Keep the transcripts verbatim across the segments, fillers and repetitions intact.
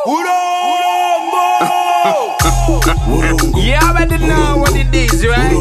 You already know what it is, right?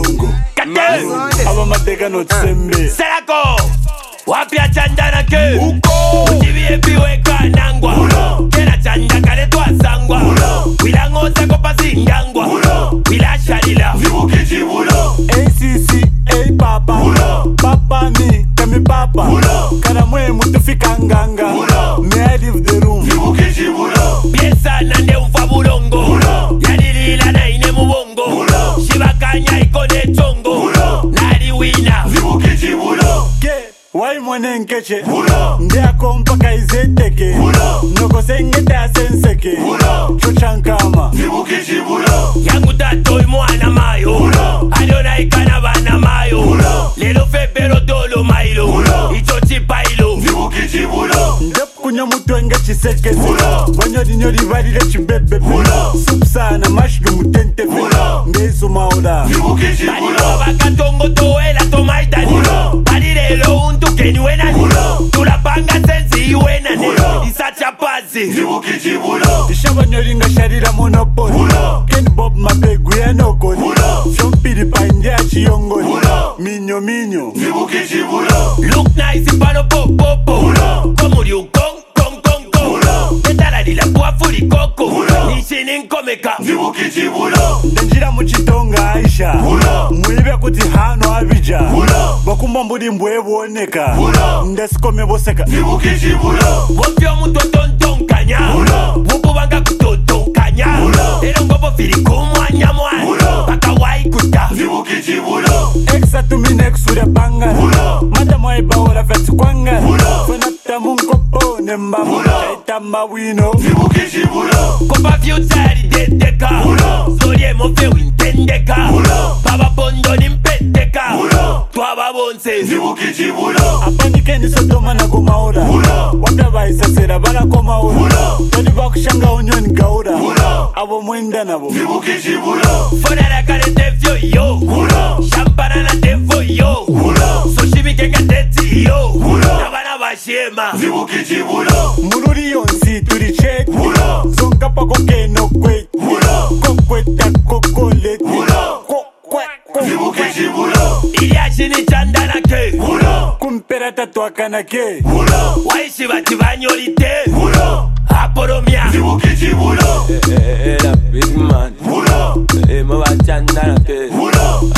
Aba mateka no tsembe Selako Wapia chandana ke Uko Uchivi epi weka nangwa Uno Kena chanda kale tuwa sangwa Uno Wila ngosa kopa singangwa Uno Wila shalila Vibukichi uno A C C A papa Uno Papa mi Kami papa Uno Kana mwe mutufika nganga Uno May I leave the room Vibukichi uno Piesa nande ufa bulongo Uno Yadilila na ine mubongo Uno Shibakanya ikone chongo Uno Nari wina Vibukichi uno Ke Wai mwene nkeche Uno Ndia kompaka izeteke Uno Noko sengete asenseke Uno Chochankama Vibukichi uno Yangu tato imwana mayo Uno Aliona ikana bana mayo Uno Lelo febero dolo mailo Uno Icho chipailo Vibukichi uno Ndep kunya mutwenge chisekese Uno Wanyori nyori varire chibebe Uno Supsana mashrumu tenteve Uno Ngesu maula Vibukichi uno Balilo bakatongo toela tomaitani Uno Balilelo untu keni wenani Uno Tulapanga sensi iwenani Uno Isacha pasi Vibukichi uno Ishabanyori nga sharira monopoli Uno Ken Bob mapegu ya nokoli Uno Fyompiri pa india chiyongoli Uno Minyo minyo Vibukichi uno Look nice pano pop pop Uno Komuri ukong kong kong kong Uno Petala dila kwa furi koko Uno Nishini nkomeka Vibukichi uno Ndanjira muchitonga Aisha Uno Mwibe kuti hano abija Uno Bakumba mbudi mbwebu oneka Uno Ndesikome boseka Vibukichi uno Wopyo muto tonton kanya Uno Wupu wanga kutoton kanya Uno Ero ngobo fili kumwanya mwana Uno Baka wai kuta Vibukichi uno Exa tumine kusura panga Uno Madam waiba ora fetsu kwanga Uno Fenata munkopo nemba Uno Chaitamba wino Vibukichi uno Kopa fiutari deteka Uno Sorie mofe wintendeka Uno Baba bondo nimpeteka Uno Twaba bonse Vibukichi uno Apanike ni sodoma na kumaura Uno Wapya baisasera bala komaura Uno Todi bakushanga unyoni gaura Uno Abo mwenda nabo Vibukichi uno Fonara kare defyo yo Uno Shampana na defo yo Uno Soshimi kenga teti yo Uno Nabana bashema Vibukichi uno Mururi yonsi turi check Uno Zonka pa koke no kwet Uno Kokweta kokolet Uno Kokwe Vibukichi uno Iliashi ni chandana ke Uno Kumpera tatuakana ke Uno Waishi bati banyolite Uno Aporomia Vibukichi uno Era big man Uno Ema bachandana ke Uno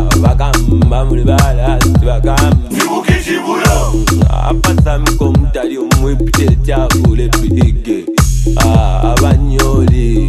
Bakamba muri balasi bakamba Vibukichi uno Apasa mko mtali umwipite chakule pige Abanyoli